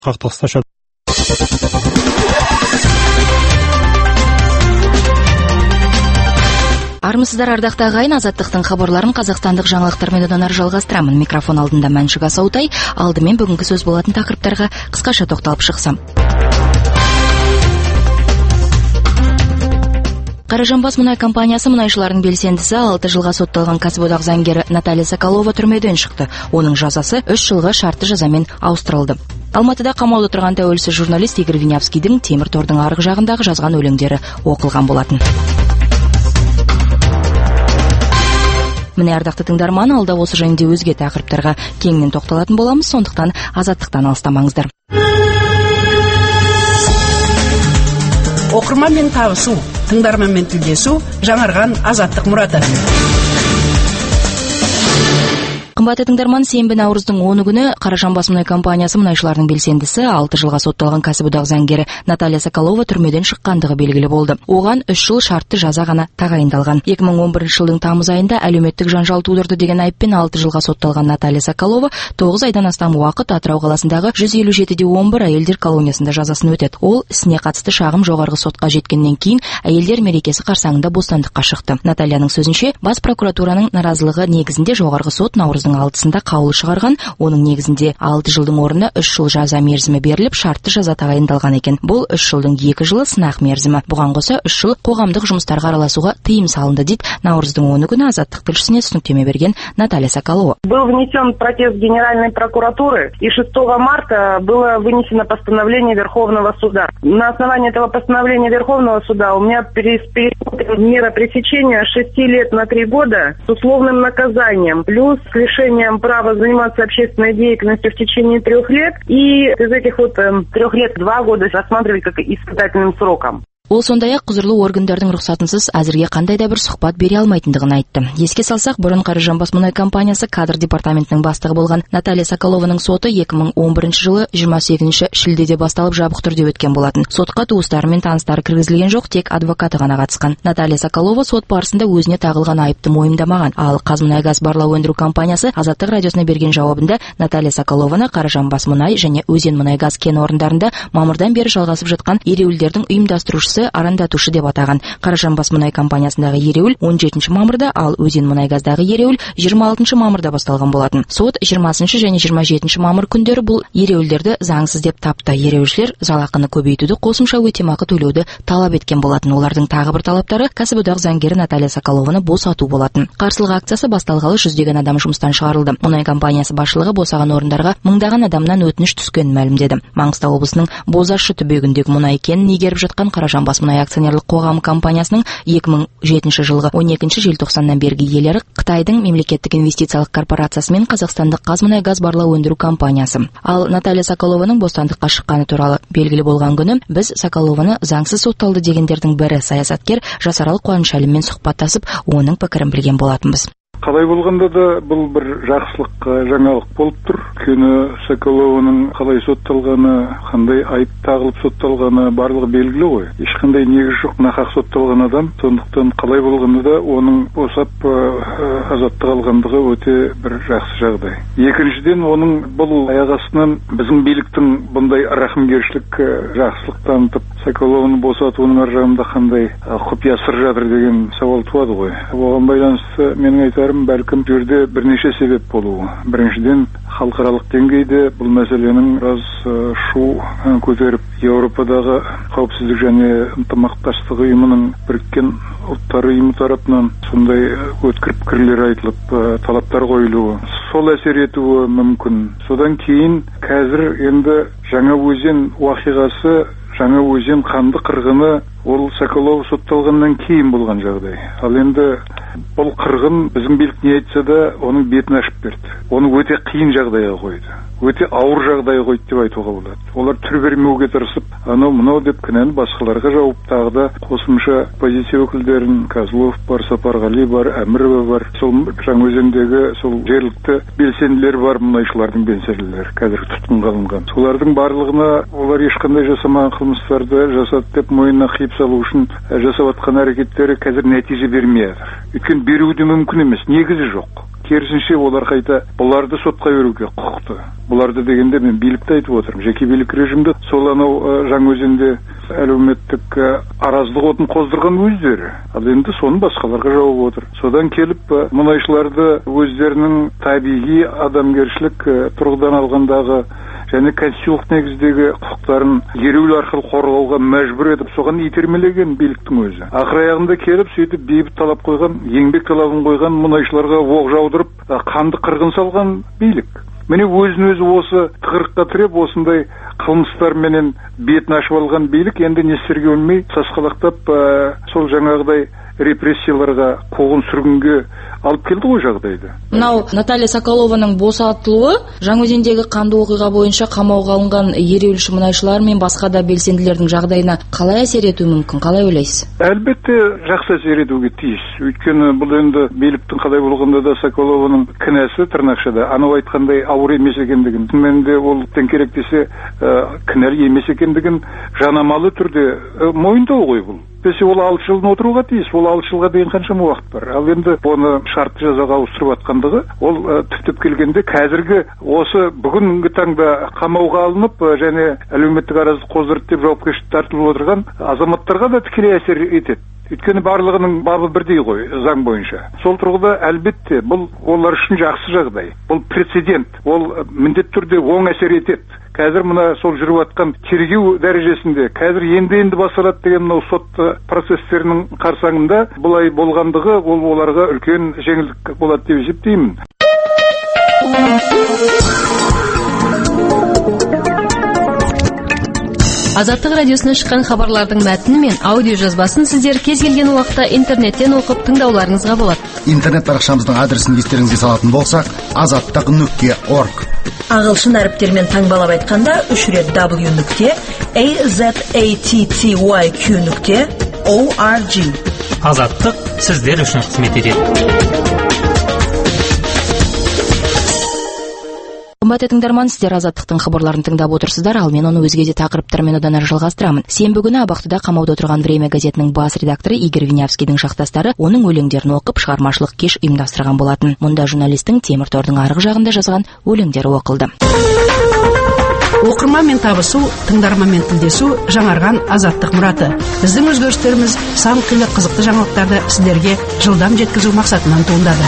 Қақтығысташа. Армысыздар, ардақты ағайын, Азаттықтың хабарларын қазақстандық жаңалықтармен одан ары жалғастырамын. Микрофон алдында Мәншік Асаутай. Алдымен бүгінгі сөз болатын тақырыптарға қысқаша тоқталып шықсам. Қаражанбас мұнай компаниясы мұнайшылардың белсендісі 6 жылға сотталған кәсіподақ заңгері Наталья Соколова түрмеден шықты. Оның жазасы 3 жылға шартты жазамен ауыстырылды. Алматыда қамауда тұрған тәуелсіз журналист Игорь Винявскийдің темір тордың арғы жағындағы жазған өлеңдері оқылған болатын. Міне, ардақты тыңдарман, алда осы жайында өзге тақырыптарға кеңінен тоқталатын боламыз, сондықтан азаттықтан алыстамаңыздар. Оқырманмен табысу, тыңдарманмен тілдесу, жаңарған Азаттық мұраты. Қымбатты тыңдарман, сенбі наурыздың 10 күні Қаражанбас мұнай компаниясы мұнайшылардың белсендісі 6 жылға сотталған кәсіподақ заңгері Наталья Соколова түрмеден шыққандығы белгілі болды. Оған 3 жыл шартты жаза ғана тағайындалған. 2011 жылдың тамыз айында әлеуметтік жанжал тудырды деген айыппен 6 жылға сотталған Наталья Соколова 9 айдан астам уақыт Атырау қаласындағы 157-11 әйелдер колониясында жазасын өтеді. Ол ісіне қатысты шағым жоғарғы сотқа жеткеннен кейін әйелдер мерекесі қарсаңында бостандыққа шықты. Натальяның сөзінше, бас прокуратураның наразылығы негізінде жоғарғы сот наурыздың 6-сында қаулы шығарған. Оның негізінде 6 жылдың орнына 3 жыл жаза мерзімі беріліп, шартты жаза тағайындалған екен. Бұл 3 жылдың 2 жылы сынақ мерзімі. Бұған қоса 3 жыл қоғамдық жұмыстарға араласуға тыйым салынды дейді наурыздың 10 күні Азаттық тілшісіне түсініктеме берген Наталья Соколова. Был внесен протест Генеральной прокуратуры, и 6 марта было вынесено постановление Верховного суда. На основании этого постановления Верховного суда у меня пересмотрена мера пресечения 6 лет на 3 года с условным наказанием, плюс лишением права заниматься общественной деятельностью в течение 3 лет, и из этих 3 лет 2 года рассматривать как испытательным сроком. Ол сондай-ақ құзырлы органдардың рұқсатынсыз әзірге қандай да бір сұхбат бере алмайтындығын айтты. Еске салсақ, бұрын Қаражанбас мұнай компаниясы кадр департаментінің бастығы болған Наталья Соколованың соты 2011 жылы 27 шілдеде басталып жабық түрде өткен болатын. Сотқа туыстары мен таныстары кіргізілген жоқ, тек адвокаты ғана қатысқан. Наталья Соколова сот барысында өзіне тағылған айыпты мойындамаған. Ал Қазмұнайгаз барлау өндіру компаниясы Азаттық радиосына берген жауабында Наталья Соколованы Қаражанбас мұнай және Өзен мұнайгаз кен орындарында мамырдан бері жалғасып жатқан ереуілдердің ұйымдастырушысы, арандатушы деп атаған. Қаражанбас мұнай компаниясындағы ереуіл 17 мамырда, ал Өзен мұнайгаздағы ереуіл 26 мамырда басталған болатын. Сот 20 және 27 мамыр күндері бұл ереуілдерді заңсыз деп тапты. Ереуілшілер жалақыны көбейтуді, қосымша өтемақы төлеуді талап еткен болатын. Олардың тағы бір талаптары кәсіподақ заңгері Наталья Соколованы босату болатын. Қарсылық акциясы басталғалы 100-ден адам жұмыстан шығарылды. Мұнай компаниясы басшылығы босаған орындарға мыңдаған адамнан өтініш түскенін мәлімдеді. Маңғыстау облысының Бозашы түбегіндегі мұнай кенін игеріп жатқан Қаражанбас мұнай акционерлік қоғамы компаниясының 2007 жылғы 12 желтоқсаннан бергі иелері Қытайдың мемлекеттік инвестициялық корпорациясы мен Қазақстандық Қазмұнайгаз барлау өндіру компаниясы. Ал Наталья Соколованың бостандыққа шыққаны туралы белгілі болған күні біз Соколованы заңсыз сотталды дегендердің бірі саясаткер Жасарал Қуанышәлімен сұхбаттасып, оның пікірін білген болатынбыз. Қалай болғанда да бұл бір жақсылық жаңалық болып тұр. Өйткені Соколованың қалай сотталғаны, қандай айып тағылып сотталғаны барлығы белгілі ғой. Ешқандай негіз жоқ, нақақ сотталған адам. Сондықтан қалай болғанда да оның босап азаттық алғандығы өте бір жақсы жағдай. Екіншіден, оның бұл аяқ астынан біздің биліктің бұндай рахымгершілік жақсылық танытып Соколованы босатуының ар жағында қандай құпия сыр жатыр деген сауал туады ғой. Оған байланысты менің айтарым, бәлкім жерде бірнеше себеп болуы. Біріншіден, халықаралық деңгейде бұл мәселенің біраз шу көтеріп, Еуропадағы қауіпсіздік және ынтымақтастық ұйымының біріккен ұлттар ұйымы тарапынан сондай өткір пікірлер айтылып, талаптар қойылуы, сол әсер етуі мүмкін. Содан кейін қазір енді Жаңаөзен уақиғасы, Жаңаөзен қанды қырғыны ол Соколов сотталғаннан кейін болған жағдай. Ал енді бұл қырғын біздің билік не айтса да оның бетін ашып берді. Оны өте қиын жағдайға қойды. Өте ауыр жағдайға қойды деп айтуға болады. Олар түр бермеуге тырысып, анау деп кінәні басқаларға жауып, тағы да қосымша позиция өкілдерін, Козлов бар, Сапарғали бар, Әмірова бар, сол Жаңаөзендегі сол жергілікті белсенділер бар, мұнайшылардың белсенділері қазір тұтқынға алынған. Солардың барлығына олар ешқандай жасамаған қылмыстарды жасады деп мойнына қиып салу үшін жасап жатқан әрекеттері қазір нәтиже бермей жатыр. Өйткені беруі де мүмкін емес, негізі жоқ. керісінше олар қайта бұларды сотқа беруге құқықты. Бұларды дегенде мен билікті айтып отырмын. Жеке билік режимді сол анау Жаңаөзенде әлеуметтік араздық отын қоздырған өздері. Ал енді соны басқаларға жауып отыр. Содан келіп мұнайшыларды өздерінің табиғи адамгершілік тұрғыдан алғандағы және конституциялық негіздегі құқықтарын ереуіл арқылы қорғауға мәжбүр етіп, соған итермелеген биліктің өзі. Ақыр аяғында келіп, сөйтіп бейбіт талап қойған, еңбек талабын қойған мұнайшыларға оқ жаудырып, қанды қырғын салған билік. Міне өзін-өзі осы тығырыққа тіреп, осындай қылмыстарменен бетін ашып алған билік енді не істерге білмей сасқалақтап, сол жаңағыдай репрессияларға, қуғын сүргінге алып келді ғой жағдайды. Мынау Наталья Соколованың босатылуы Жаңаөзендегі қанды оқиға бойынша қамауға алынған ереуілші мұнайшылар мен басқа да белсенділердің жағдайына қалай әсер етуі мүмкін? Қалай ойлайсыз? Әлбетте жақсы әсер етуге тиіс. Өйткені бұл енді биліктің қалай болғанда да Соколованың кінәсі тырнақшада анау айтқандай ауыр емес екендігін, мен де ол керек десе кінәлі емес екендігін жанамалы түрде мойындау ғой бұл. Бесе ол 6 жылын отыруға тиіс. Ол 6 жылға дейін қаншама уақыт бар. Ал енді оны шартты жазаға ауыстырып атқандығы, ол түптеп келгенде қазіргі осы бүгінгі таңда қамауға алынып және әлеуметтік араздық қоздырды деп жауапкершілікке тартылып отырған азаматтарға да тікелей әсер етеді. Өйткені барлығының бабы бірдей ғой заң бойынша. Сол тұрғыда әлбетте бұл олар үшін жақсы жағдай. Бұл прецедент. Ол міндетті түрде оң әсер етеді. Қазір мына сол жүріп атқан тергеу дәрежесінде қазір енді басталады деген мынау сот процестерінің қарсаңында бұлай болғандығы ол оларға үлкен жеңілдік болады деп есептеймін. Азаттық радиосынан шыққан хабарлардың мәтіні мен аудио жазбасын сіздер кез келген уақытта интернеттен оқып тыңдауларыңызға болады. Интернет парақшамыздың адресін естеріңізге салатын болсақ, azattiq.org. Ағылшын әріптермен таңбалап айтқанда 3 рет w.azattiq.org. Азаттық сіздер үшін қызмет етеді. Қымбатты тыңдарман, сіздер Азаттықтың хабарларын тыңдап отырсыздар, ал мен оны өзге де тақырыптармен одан әрі жалғастырамын. Сенбі күні Абақтыда қамауда отырған Время газетінің бас редакторы Игорь Винявскийдің жақтастары оның өлеңдерін оқып шығармашылық кеш ұйымдастырған болатын. Мұнда журналистің темір тордың арғы жағында жазған өлеңдері оқылды. Оқырманмен табысу, тыңдарманмен тілдесу жаңарған Азаттық мұраты. Біздің өзгерістеріміз сан түрлі қызықты жаңалықтарды сіздерге жылдам жеткізу мақсатынан туындады.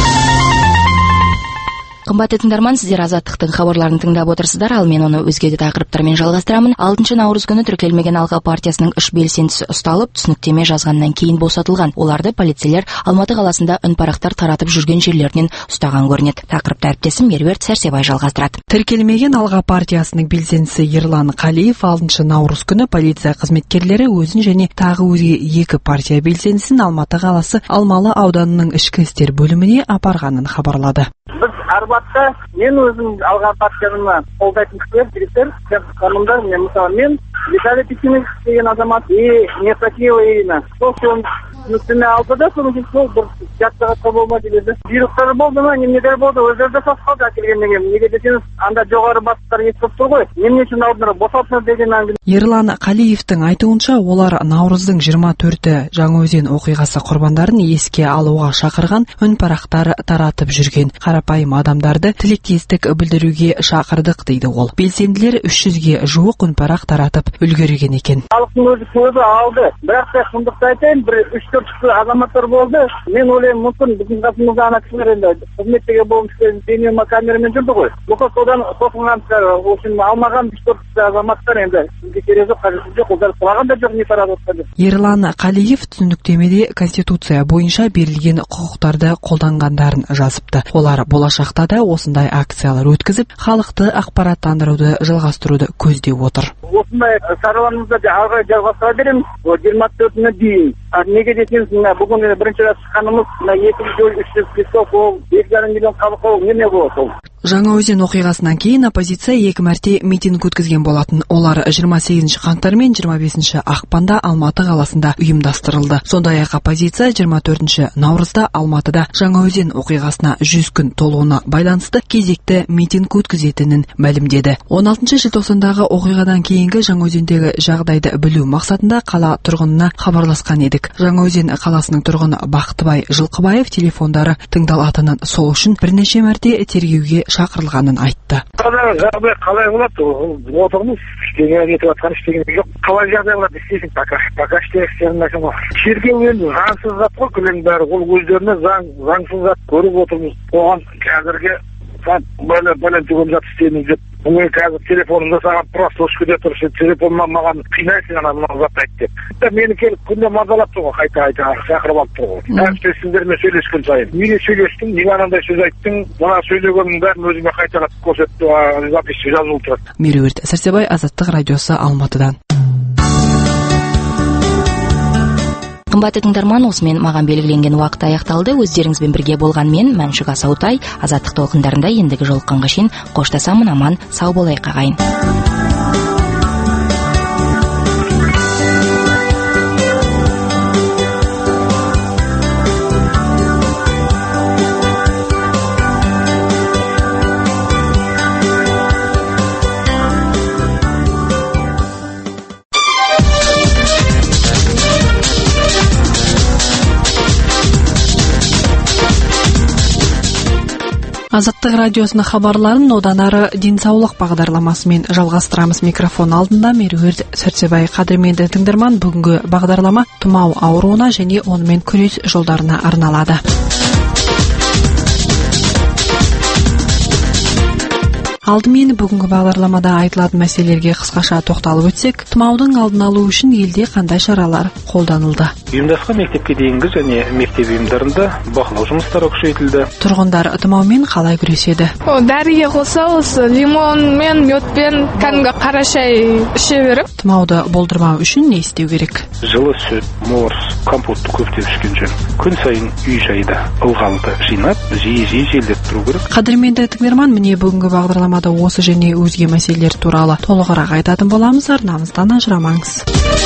Қымбатты тыңдарман, сіздер Азаттықтың хабарларын тыңдап отырсыздар, ал мен оны өзге де тақырыптармен жалғастырамын. 6 наурыз күні тіркелмеген Алға партиясының 3 белсендісі ұсталып, түсініктеме жазғаннан кейін босатылған. Оларды полицейлер Алматы қаласында үнпарақтар таратып жүрген жерлерінен ұстаған көрінеді. Тақырыпты әріптесім Меруерт Сәрсебай жалғастырады. Тіркелмеген Алға партиясының белсендісі Ерлан Қалиев 6 наурыз күні полиция қызметкерлері өзін және тағы өзге 2 партия белсендісін Алматы қаласы Алмалы ауданының ішкі істер бөліміне апарғанын хабарлады. Біз Арбатта мен өзім Алға партияны қолдайтын кісілер, жігіттер, қанымда мен Виталий Писиных деген азамат Нефтакиева Ирина. Сол түсініктеме алды да, соның кейін сол бір жаттығатқа болма келеді. Бұйрықтары болды ма, немелер болды, өздері де сасқалды әкелгеннен кейін. Неге десеңіз, анда жоғары бастықтар естіп тұр ғой. Немен үшін алдына босатсын деген әңгіме. Ерлан Қалиевтің айтуынша, олар наурыздың 24-і Жаңаөзен оқиғасы құрбандарын еске алуға шақырған үнпарақтар таратып жүрген қарапайым адамдарды тілектестік білдіруге шақырдық дейді ол. Белсенділер 300-ге жуық үнпарақ таратып үлгерген екен. Халықтың өзі көбі алды, бірақ та шындықты айтайын, бір 3-4 азаматтар болды. Мен ойлаймын, мүмкін біздің қасымызда ана кісілер енді қызметтегі болмышпен бейнема камерамен жүрді ғой. Бұл содан соқынған алмаған 3-4 азаматтар енді бізге керек жоқ, қажеті жоқ, олар құлаған да жоқ, не таратып. Ерлан Қалиев түсініктемеде Конституция бойынша берілген құқықтарды қолданғандарын жазыпты. Олар болашақта да осындай акциялар өткізіп, халықты ақпараттандыруды жалғастыруды көздеп отыр. Осындай шараларымызды алға жалғастыра береміз 24-іне дейін. Неге десеңіз, бүгін бірінші рет шыққанымыз 2 миллион 300 000 ол 2,5 миллион халық ол неме болады ол. Жаңаөзен оқиғасынан кейін оппозиция 2 мәрте митинг өткізген болатын. Олар 28 қаңтар мен 25 ақпанда Алматы қаласында ұйымдастырылды. Сондай-ақ оппозиция 24 наурызда Алматыда Жаңаөзен оқиғасына 100 күн толуына байланысты кезекті митинг өткізетінін мәлімдеді. 16 желтоқсандағы оқиғадан кейінгі Жаңаөзендегі жағдайды білу мақсатында қала тұрғынына хабарласқан едік. Жаңаөзен қаласының тұрғыны Бақтыбай Жылқыбаев телефондары тыңдалатынын, сол үшін бірнеше мәрте тергеуге шақырылғанын айтты. Жағдай қалай болады? Отырмыз, ештеңе кетіп жатқан ештеңе жоқ. Қалай жағдай болады істейсің, пока істеген нәрсе жоқ. Тергеу енді заңсыз зат қой, күннің бәрі ол өздеріне заңсыз зат көріп отырмыз. Оған қазірге бәлен түгім зат істейміз деп. Мен қазір телефонымда саған просрочка деп тұршы, телефоннан маған қинайсың ана мына затты айт деп. Мені келіп күнде мазалап тұр ғой, қайта шақырып алып тұр ғой. Әріптестермен сөйлескен сайын. Неге сөйлестің, неге анандай сөз айттың, мына сөйлегеннің бәрін өзіме қайталап көрсетті, запись жазылып тұрады. Меруерт Сәрсебай, Азаттық радиосы, Алматыдан. Қымбатты тыңдарман, осымен маған белгіленген уақыт аяқталды. Өздеріңізбен бірге болған мен, Мәншүк Асаутай, Азаттық толқындарында ендігі жолыққанға шейін қоштасамын, аман, сау болайық ағайын. Азаттық радиосының хабарларын одан ары денсаулық бағдарламасымен жалғастырамыз. Микрофон алдында Меруерт Сәрсебай. Қадірменді тыңдарман, бүгінгі бағдарлама тұмау ауруына және онымен күрес жолдарына арналады. Алдымен бүгінгі бағдарламада айтылатын мәселелерге қысқаша тоқталып өтсек, тұмаудың алдын алу үшін елде қандай шаралар қолданылды? Ұйымдасқан мектепке дейінгі және мектеп ұйымдарында бақылау жұмыстары күшейтілді. Тұрғындар тұмаумен қалай күреседі? Дәріге қоса осы лимон мен медпен кәдімгі қара шай іше беріп. Тұмауды болдырмау үшін не істеу керек? Жылы сүт, морс, компотты көптеп ішкен жөн. Күн сайын үй жайда ылғалды жинап, жиі желдетіп тұру керек. Қадірменді тыңдарман, міне бүгінгі бағдарлама осы және өзге мәселелер туралы толығырақ айтатын боламыз. Арнамыздан ажырамаңыз.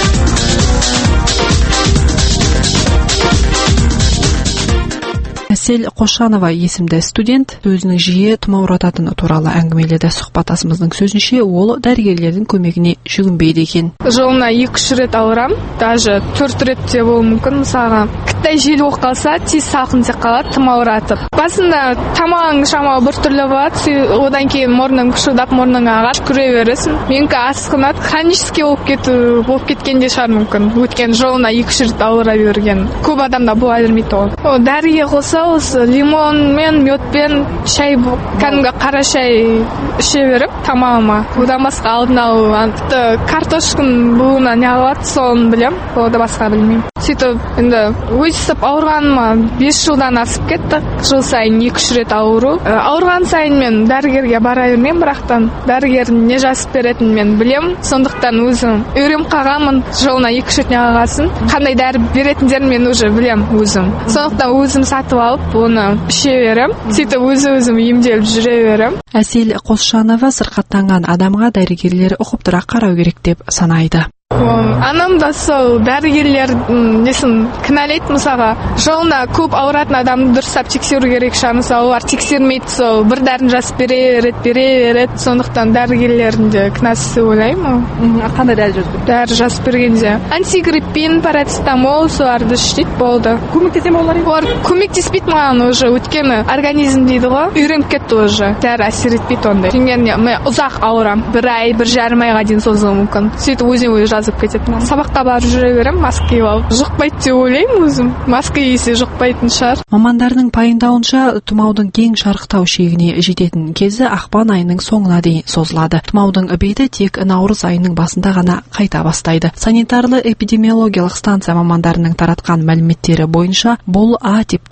Әсел Қошанова есімді студент өзінің жиі тұмаурататын туралы әңгімеледі. Сұхбатасымыздың сөзінше, ол дәрігерлердің көмегіне жүгінбейді екен. Жылына 2-3 рет ауырам, даже 4 рет те болуы мүмкін. Мысалға, қытай жел болып қалса, тез салқын тек қалады, тұмауратып. Басында тамағың шамалы бір түрлі болады, одан кейін мұрның шудап, мұрның ағаш күре бересің. Менікі асқынады, хронический болып кеткенде шығар мүмкін. Өткен жылына 2-3 рет ауыра берген. Көп адамда бұл айырмайды ол. Дәріге қоса осы лимон мен медпен шай, кәдімгі қара шай іше беріп тамағыма. Одан басқа алдын алу, картошканың буына не алады, соны білем, ода басқа білмеймін. Сөйтіп, енді өйстіп ауырғаныма 5 жылдан асып кетті. Жыл сайын 2-3 рет ауыру. Ауырған сайын мен дәрігерге бара бермеймін, бірақтан дәрігердің не жазып беретінін мен білем. Сондықтан өзім үйреніп қалғанмын, жылына 2-3 рет не алғасын. Қандай дәрі беретіндерін мен уже білем өзім. Сондықтан өзім сатып алып, оны іше берем. Сөйтіп өзім емделіп жүре берем. Әсел Қосшанова сырқаттанған адамға дәрігерлер ұқыптырақ қарау керек деп санайды. Анам да сол дәрігерлер несін кінәлайды, мысалға жылына көп ауыратын адамды дұрыстап тексеру керек шығар. Мысалы олар тексермейді, сол бір дәрін жазып бере береді. Сондықтан дәрігерлердің де кінәсі ойлаймын. Қандай дәрі жазып береді? Дәрі жазып бергенде антигриппин, парацетамол соларды ішеді, болды. Көмектесе ме олар? Олар көмектеспейді маған уже, өйткені организм дейді ғой, үйреніп кетті уже. Дәрі әсер етпейді ондай. Мен ұзақ ауырам, 1 ай, 1,5 айға дейін созуы мүмкін. Сөйтіп өзім жазып кететін. Сабаққа барып жүре берем, маска киіп алып. Жұқпайды деп ойлаймын өзім. Маска кисе жұқпайтын шығар. Мамандардың пайымдауынша, тұмаудың кең шарықтау шегіне жететін кезі ақпан айының соңына дейін созылады. Тұмаудың беті тек наурыз айының басында ғана қайта бастайды. Санитарлы эпидемиологиялық станция мамандарының таратқан мәліметтері бойынша, бұл А типтегі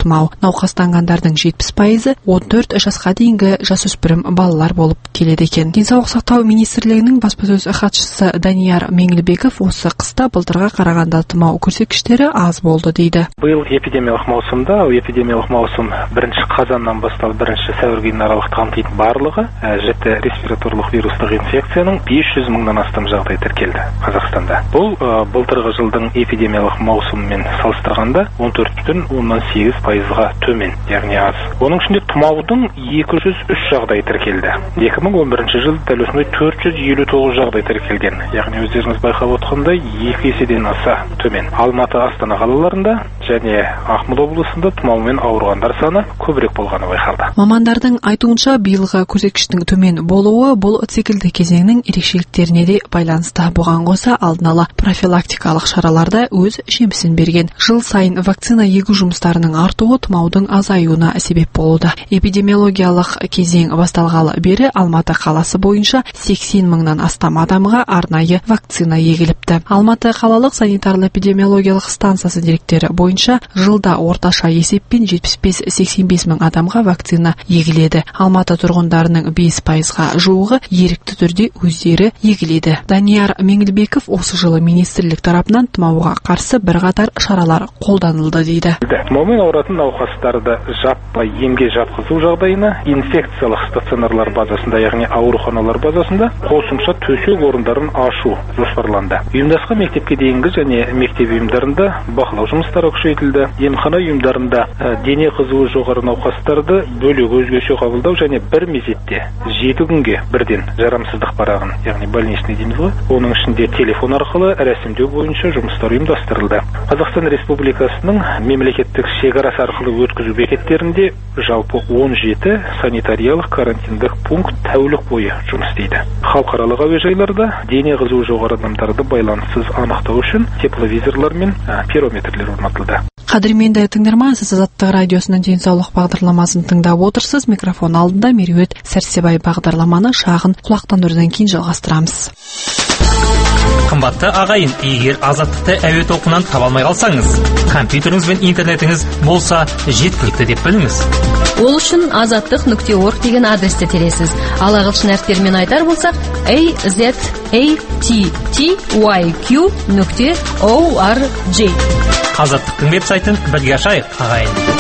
тұмау. Науқастанғандардың 70% 14 жасқа дейінгі жасөспірім балалар болып келеді екен. Денсаулық сақтау министрлігінің баспасөз хатшысы Данияр Меңлібеков осы қыста былтырға қарағанда тұмау көрсеткіштері аз болды дейді. Биыл эпидемиялық маусымда, эпидемиялық маусым 1 қазаннан басталып 1 сәуірге аралықты қамтитын барлығы жіті респираторлық вирустық инфекцияның 500 мыңнан астам жағдай тіркелді Қазақстанда. Бұл былтырғы жылдың эпидемиялық маусымымен салыстырғанда 14,8%-ға төмен, яғни аз. Оның ішінде тұмаудың 203 жағдай тіркелді. 2011 жылы дәл осындай 459 жағдай тіркелген. Яғни өздеріңіз байқап отқандай 2 еседен аса төмен. Алматы, Астана қалаларында және Ақмола облысында тұмаумен ауырғандар саны көбірек болғаны байқалды. Мамандардың айтуынша, биылғы көрсеткіштің төмен болуы бұл циклді кезеңнің ерекшеліктеріне де байланысты. Бұған қоса алдын ала профилактикалық шараларда өз жемісін берген. Жыл сайын вакцина егу жұмыстарының артуы тұмаудың азаюына себеп болуда. Эпидемиологиялық кезең басталғалы бері Алматы қаласы бойынша 80 мыңнан астам адамға арнайы вакцина егіліпті. Алматы қалалық санитарлы-эпидемиологиялық станциясы деректері бойынша жылда орташа есеппен 75-85 мың адамға вакцина егіледі. Алматы тұрғындарының 5%-ға жуығы ерікті түрде өздері егіледі. Данияр Меңлібеков осы жылы министрлік тарапынан тұмауға қарсы бірқатар шаралар қолданылды дейді. Тұмаумен ауыратын науқастарды жаппай емге жатқызу жағдайына инфекциялық стационарлар базасында, яғни ауруханалар базасында қосымша төсек орындарын ашу жоспарланды. Ұйымдасқан мектепке дейінгі және мектеп ұйымдарында бақылау жұмыстары күшейтілді. Емхана ұйымдарында дене қызуы жоғары науқастарды бөлек өзгеше қабылдау және бір мезетте 7 күнге бірден жарамсыздық парағын, яғни больничный дейміз ғой, оның ішінде телефон арқылы рәсімдеу бойынша жұмыстар ұйымдастырылды. Қазақстан Республикасының мемлекеттік шекарасы арқылы өткізу бекеттерінде жалпы 17 санитариялық карантиндік пункт тәулік бойы жұмыс істейді. Халықаралық әуежайларда дене қызуы жоғары адамдарды байланыссыз анықтау үшін тепловизорлар мен пирометрлер орнатылды. Қадірменді тыңдарман, сіз Азаттық радиосының денсаулық бағдарламасын тыңдап отырсыз. Микрофон алдында Меруерт Сәрсебай. Бағдарламаны шағын құлақтандырудан кейін жалғастырамыз. Қымбатты ағайын, егер Азаттықты әуе толқынынан таба алмай қалсаңыз, компьютеріңіз бен интернетіңіз болса жеткілікті деп біліңіз. Ол үшін azattiq.org деген адресті тересіз. Ал ағылшын әріптерімен айтар болсақ, azattiqyq.org. Азаттықтың веб-сайтын бірге ашайық, ағайын.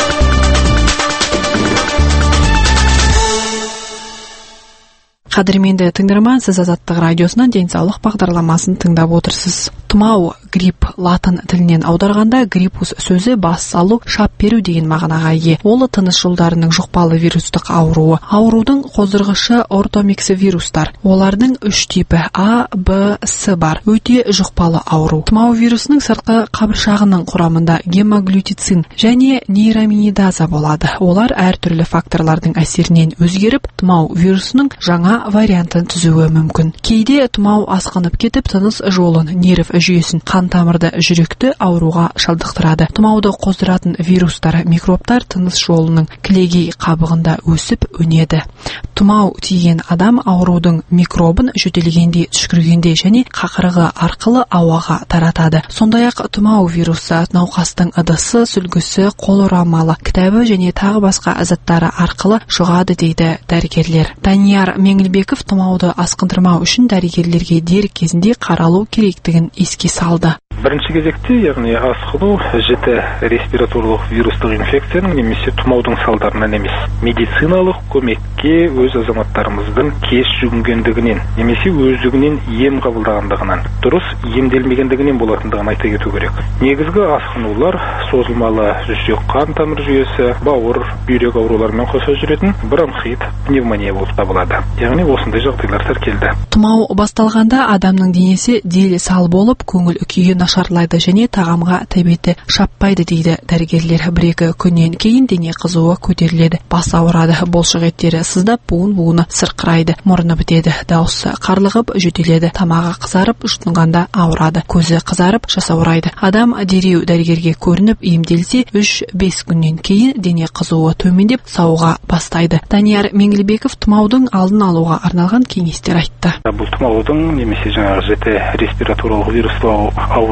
Қадірменді тыңдарман, сіз Азаттық радиосынан денсаулық бағдарламасын тыңдап отырсыз. Тұмау, грипп латын тілінен аударғанда гриппус сөзі бас салу, шап беру деген мағынаға ие. Ол тыныс жолдарының жұқпалы вирустық ауруы. Аурудың қоздырғышы ортомикс вирустар. Олардың 3 типі А, Б, С бар. Өте жұқпалы ауру. Тұмау вирусының сыртқы қабыршағының құрамында гемоглютицин және нейраминидаза болады. Олар әртүрлі факторлардың әсерінен өзгеріп, тұмау вирусының жаңа вариантын түзуі мүмкін. Кейде тұмау асқынып кетіп, тыныс жолын, нерв жүйесін, қан тамырды, жүректі ауруға шалдықтырады. Тұмауды қоздыратын вирустар, микробтар тыныс жолының кілегей қабығында өсіп өнеді. Тұмау тиген адам аурудың микробын жөтелгенде, түшкіргенде және қақырығы арқылы ауаға таратады. Сондай-ақ тұмау вирусы науқастың ыдысы, сүлгісі, қол орамалы, кітабы және тағы басқа заттары арқылы жұғады дейді дәрігерлер. Данияр Меңлібеков тұмауды асқындырмау үшін дәрігерлерге дер кезінде қаралу керектігін еске салды. Бірінші кезекте, яғни асқыну жіті респираторлық вирустық инфекцияның немесе тұмаудың салдарынан емес, медициналық көмекке өз азаматтарымыздың кеш жүгінгендігінен немесе өздігінен ем қабылдағандығынан, дұрыс емделмегендігінен болатындығын айта кету керек. Негізгі асқынулар созылмалы жүрек қан тамыр жүйесі, бауыр, бүйрек ауруларымен қоса жүретін бронхит, пневмония болып табылады. Яғни осындай жағдайлар тіркелді. Тұмау басталғанда адамның денесі дел сал болып, көңіл күйі нашарлайды және тағамға тәбеті шаппайды дейді дәрігерлер. 1-2 күннен кейін дене қызуы көтеріледі, бас ауырады, бұлшық еттері сыздап, буыны сырқырайды, мұрны бітеді, дауысы қарлығып жөтеледі, тамағы қызарып, жұтынғанда ауырады, көзі қызарып, жасаурайды. Адам дереу дәрігерге көрініп емделсе, 3-5 күннен кейін дене қызуы төмендеп, сауыға бастайды. Данияр Меңлібеков тұмаудың алдын алуға арналған кеңестер айтты. Бұл тұмаудың немесе жаңағы жіті респираторлық вирустық ауру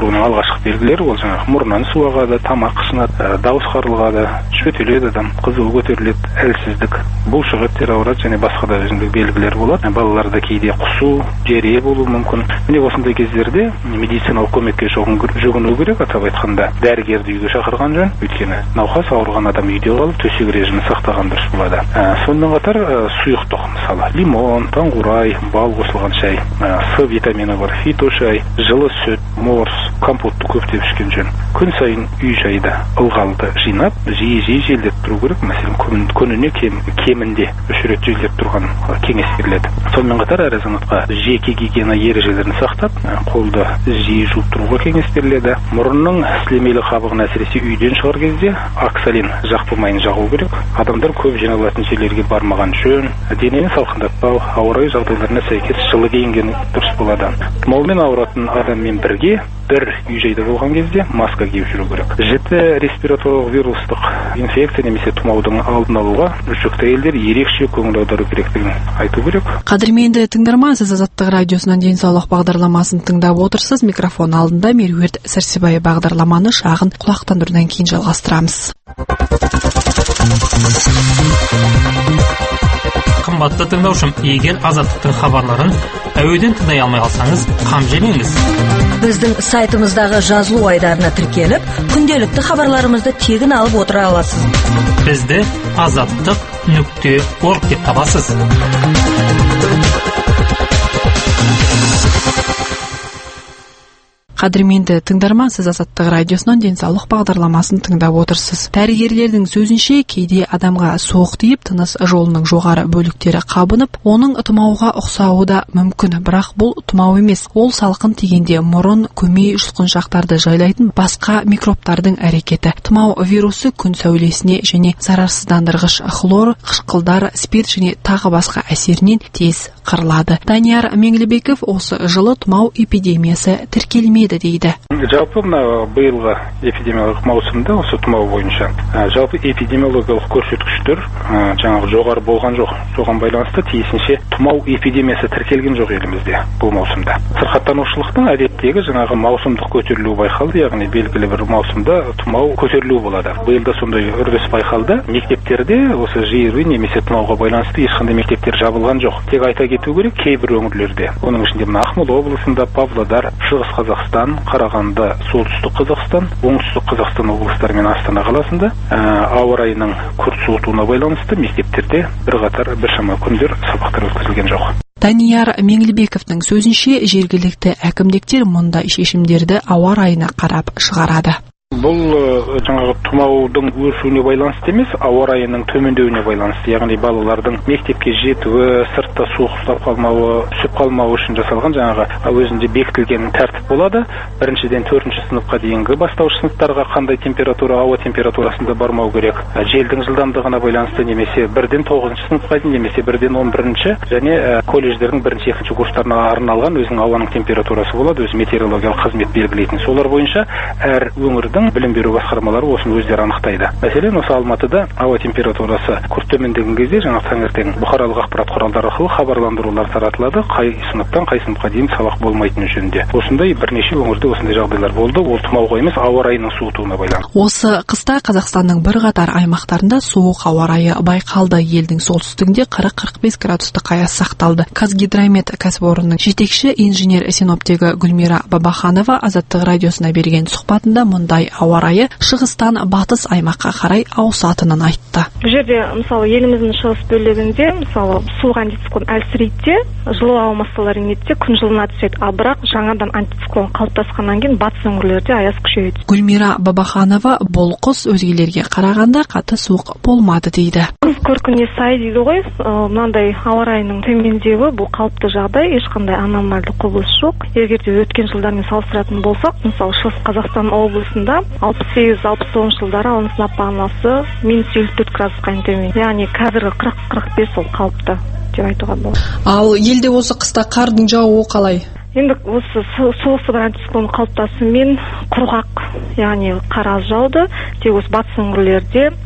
ауруының алғашқы белгілері ол жаңағы мұрнынан су ағады, тамақ қышынады, дауыс қарлығады, жөтеледі адам, қызуы көтеріледі, әлсіздік, бұлшық еттер ауырады және басқа да өзіндік белгілер болады. Балаларда кейде құсу, диарея болуы мүмкін. Міне осындай кездерде медициналық көмекке жүгіну керек, атап айтқанда дәрігерді үйге шақырған жөн, өйткені науқас ауырған адам үйде қалып төсек режимін сақтаған дұрыс болады. Сонымен қатар сұйықтық, мысалы лимон, таңқурай, бал қосылған шай, С витамині бар фито шай, жылы сүт, морс, компотты көптеп ішкен жөн. Күн сайын үй жайды ылғалды жинап, жиі желдетіп тұру керек. Мәселен, күніне кемінде 3 рет желдетіп тұрған кеңес беріледі. Сонымен қатар әр азаматқа жеке гигиена ережелерін сақтап, қолды жиі жуып тұруға кеңес беріледі. Мұрынның сілемейлі қабығын әсіресе үйден шығар кезде оксалин жақпымайын жағу керек. Адамдар көп жиналатын жерлерге бармаған жөн. Денені салқындатпау, ауа райы жағдайларына сәйкес жылы киінген дұрыс болады. Тұмаумен ауыратын адаммен бірге бір үй жайда болған кезде маска киіп жүру керек. Жіті респираторлық вирустық инфекция немесе тұмаудың алдын алуға жүкті әйелдер ерекше көңіл аудару керектігін айту керек. Қадірменді тыңдарман, сіз Азаттық радиосынан денсаулық бағдарламасын тыңдап отырсыз. Микрофон алдында Меруерт Сәрсебай. Бағдарламаны шағын құлақтандырудан кейін жалғастырамыз. Қымбатты тыңдаушым, егер Азаттықтың хабарларын әуеден тыңдай алмай қалсаңыз, қам жемеңіз. Біздің сайтымыздағы жазылу айдарына тіркеліп, күнделікті хабарларымызды тегін алып отыра аласыз. Бізді azаттық.org деп табасыз. Қадірменді тыңдарман, сіз Азаттық радиосынан денсаулық бағдарламасын тыңдап отырсыз. Дәрігерлердің сөзінше, кейде адамға суық тиіп, тыныс жолының жоғары бөліктері қабынып, оның тұмауға ұқсауы да мүмкін. Бірақ бұл тұмау емес. Ол салқын тигенде мұрын, көмей, жұтқыншақтарды жайлайтын басқа микробтардың әрекеті. Тұмау вирусы күн сәулесіне және зарарсыздандырғыш хлор, қышқылдар, спирт және тағы басқа әсерінен тез қырылады. Данияр Меңлібеков осы жылы тұмау эпидемиясы тіркелмеді дейді. Жалпы мына биылғы эпидемиялық маусымда осы тұмау бойынша жалпы эпидемиологиялық көрсеткіштер жаңағы жоғары болған жоқ. Соған байланысты тиісінше тұмау эпидемиясы тіркелген жоқ елімізде бұл маусымда. Сырқаттанушылықтың әдеттегі жаңағы маусымдық көтерілуі байқалды, яғни белгілі бір маусымда тұмау көтерілуі болады. Биылда сондай үрдіс байқалды. Мектептерде осы жиыры немесе тұмауға байланысты ешқандай мектептер жабылған жоқ. Тек айта кету керек, кейбір өңірлерде, оның ішінде мына Ақмола облысында, Павлодар, Шығыс Қазақстан, Қарағанды, Солтүстік Қазақстан, Оңтүстік Қазақстан облыстары мен Астана қаласында ауа райының күрт суытуына байланысты мектептерде біршама күндер сабақтар өткізілген жоқ. Данияр Меңлібековтың сөзінше, жергілікті әкімдіктер мұндай шешімдерді ауа райына қарап шығарады. Бұл жаңағы тұмаудың өршуіне байланысты емес, ауа райының төмендеуіне байланысты. Яғни балалардың мектепке жетуі, сыртта суық ұстап қалмауы, үсіп қалмауы үшін жасалған жаңағы өзінде бекітілген тәртіп болады. Біріншіден 4-ші сыныпқа дейінгі бастауыш сыныптарға қандай температура, ауа температурасында бармау керек. Желдің жылдамдығына байланысты немесе 1-ден 9-ші сыныпқа дейін немесе 1-ден 11-ші және колледждердің 1-2 курстарына арналған өзінің ауаның температурасы болады, өз метеорологиялық қызмет белгілейтін. Солар бойынша әр өңірдің білім беру басқармалары осыны өздері анықтайды. Мәселен, осы Алматыда ауа температурасы күрт төмендеген кезде жаңа таңертең бұқаралық ақпарат құралдары арқылы хабарландырулар таратылады, қай сыныптан қай сыныпқа дейін сабақ болмайтыны жөнінде. Осындай бірнеше өңірде осындай жағдайлар болды. Ол тұмауға емес, ауа райының суытуына байланысты. Осы қыста Қазақстанның бірқатар аймақтарында суық ауа райы байқалды. Елдің солтүстігінде 40-45 градустық аяз сақталды. Қазгидромет кәсіпорнының жетекші инженер-синоптигі Гүлмира Бабаханова Азаттық радиосына берген сұхбатында мұндай ауа райы шығыстан батыс аймаққа қарай ауысатынын айтты. Бұл жерде мысалы еліміздің шығыс бөлігінде мысалы суық антициклон әлсірейді, жылы ауа массалары инеді, күн жылына түседі. Ал бірақ жаңадан антициклон қалыптасқаннан кейін батыс өңірлерде аяз күшейеді. Гүлмира Бабаханова бұл құс өзгелерге қарағанда қатты суық болмады дейді. Қыз көркіне сай дейді ғой, мынандай ауа райының төмендеуі бұл қалыпты жағдай, ешқандай аномальды құбылыс жоқ. Егер де өткен жылдармен салыстыратын болсақ, мысалы Шығыс Қазақстан облысында 68-60 жылдары ауа сынап бағанасы -54 градусқа төмен. Яғни қазіргі 40-45 ол қалыпты деп айтуға болады. Ал елде осы қыста қардың жаууы қалай? Енді осы соғысы бар антициклон қалыптасуымен құрғақ, яғни қар аз жауды. Тек осы батыс өңірлерде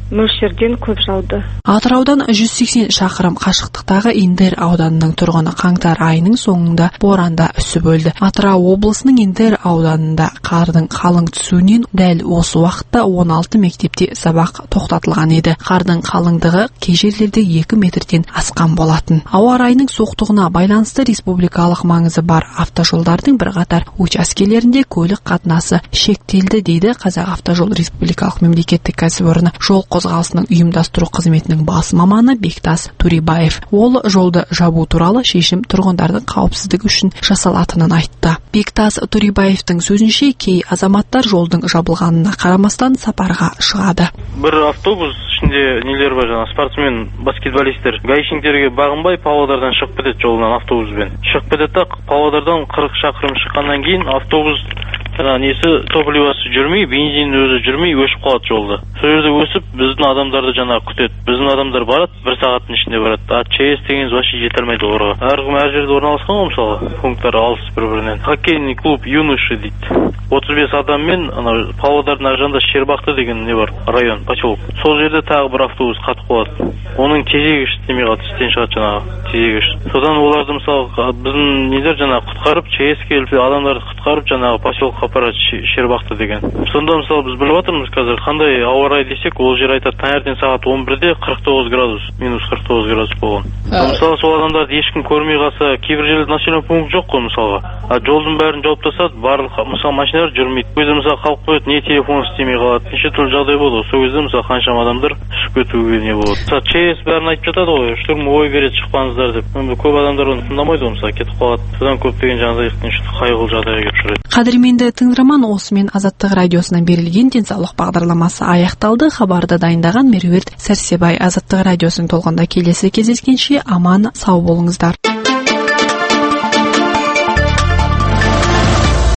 мөлшерден көп жауды. Атыраудан 180 шақырым қашықтықтағы Индер ауданының тұрғыны қаңтар айының соңында боранда үсіп өлді. Атырау облысының Индер ауданында қардың қалың түсуінен дәл осы уақытта 16 мектепте сабақ тоқтатылған еді. Қардың қалыңдығы кей жерлерде 2 метрден асқан болатын. Ауа райының суықтығына байланысты республикалық маңызы бар автожолдардың бірқатар учаскелерінде көлік қатынасы шектелді дейді Қазақ автожол республикалық мемлекеттік кәсіпорны жол қозғалысының ұйымдастыру қызметінің бас маманы Бектас Турибаев. Ол жолды жабу туралы шешім тұрғындардың қауіпсіздігі үшін жасалатынын айтты. Бектас Турибаевтың сөзінше, кей азаматтар жолдың жабылғанына қарамастан сапарға шығады. Бір автобус ішінде нелер бар, жаңа спортсмен, баскетболисттер гаишниктерге бағынбай Павлодардан шығып кетеді жолынан автобуспен. Шығып кетеді, Павлодардан 40 шақырым шыққаннан кейін автобус несі топливосы жүрмей, бензин өзі жүрмей өшіп қалады жолда. Сол жерде өсіп, біздің адамдарды жаңа күтеді. Біздің адамдар барады, 1 сағаттың ішінде барады. ЧС дегеніміз вообще жете алмайды оларға. Әркім әр жерде орналасқан ғой, мысалы, пункттар алыс бір-бірінен. Хоккейный клуб юноши дейді. 35 адаммен Павлодардың ар жағында Шербақты деген не бар, район, поселок. Сол жерде тағы бір автобус қатып қалады. Оның тезегі істемей қалды, істен шығады жаңағы тезегі. Содан оларды мысалы біздің нелер жаңа құтқарып, ЧС келіп адамдарды құтқарып жаңағы поселокқа апарады, Шербақты деген. Сонда мысалы біз біліп отырмыз қазір қандай ауа райы десек, ол жер айтады таңертең сағат 11-де 49 градус, минус 49 градус болған. Мысалы сол адамдарды ешкім көрмей қалса, кейбір жерлерде населенный пункт жоқ қой мысалға. Жолдың бәрін жауып тастады, барлық мысалы машиналар жүрмейді. Өзі мысалы қалып қояды, не телефон істемей қалады. Неше түрлі жағдай болды. Сол кезде мысалы қаншама адамдар түсіп кетуге не болады. Мысалы ЧС бәрін айтып жатады ғой, штурм ой береді шықпаңыздар деп. Көп адамдар оны тыңдамайды ғой, мысалы кетіп қалады. Содан көптеген жаңағыдай қайғылы жағдайға келіп жүреді. Қадірменді тыңдарман, осымен Азаттық радиосынан берілген денсаулық бағдарламасы аяқталды. Хабарды дайындаған Меруерт Сәрсебай. Азаттық радиосының толқында келесі кездескенше аман сау болыңыздар.